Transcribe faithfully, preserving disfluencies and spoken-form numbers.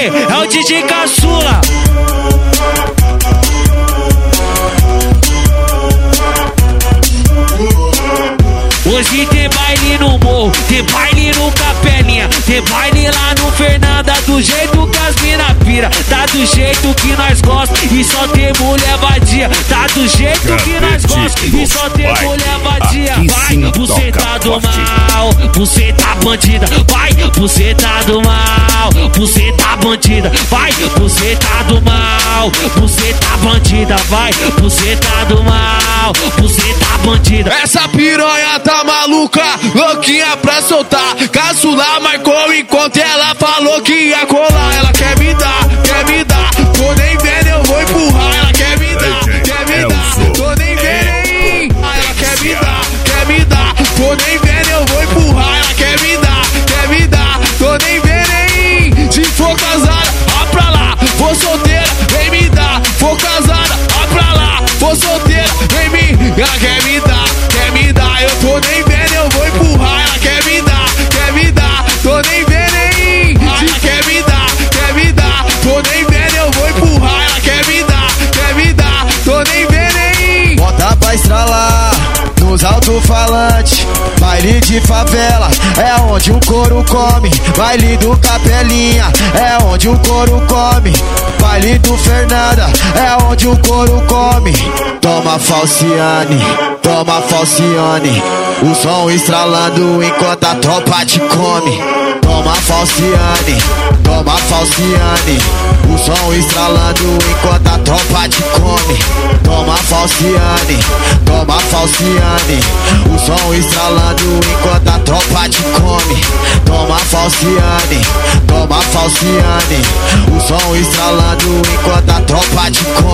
quê? É o D J Caçula. Hoje tem baile no morro, tem baile no Capelinha, tem baile lá no Fernanda, do jeito que as mina pira, tá do jeito que nós gosta e só tem mulher vadia, tá do jeito que nós gosta e só tem mulher vadia. Vai, você tá do mal, você tá bandida, vai, você tá do mal, você tá bandida, vai, você tá do mal, você tá bandida, vai, você tá do mal, você tá bandida. Essa piranha tá maluca, louquinha pra soltar. Caçula marcou enquanto ela falou que ia colar. Ela quer me dar, quer me dar, tô nem vendo, eu vou empurrar. Ela quer me dar, quer me dar, tô nem vendo, hein. Ela quer me dar, quer me dar, tô nem vendo, eu vou empurrar. Ela quer me dar, quer me dar, tô nem vendo, hein. Se for casada, ó pra lá, for solteira, vem me dar. For casada, ó pra lá, for solteira, vem me. Ela quer me dar, quer me dar, eu tô nem vendo, eu vou empurrar. Ela quer me dar, quer me dar, tô nem vendo, hein. Ela quer me dar, quer me dar, tô nem vendo, eu vou empurrar. Ela quer me dar, quer me dar, tô nem vendo, hein. Bota pra estralar nos alto-falantes, baile de favela é onde o couro come. Baile do Capelinha é onde o couro come. Baile do Fernanda é onde o couro come. Toma Falciane, toma Falciane, o som estralando enquanto a tropa te come. Toma Falciane, toma Falciane, o som estralando enquanto a tropa te come. Toma Falciane, toma Falciane, o som estralando enquanto a tropa te come. Toma Falciane, toma Falciane, o som estralando enquanto a tropa te come.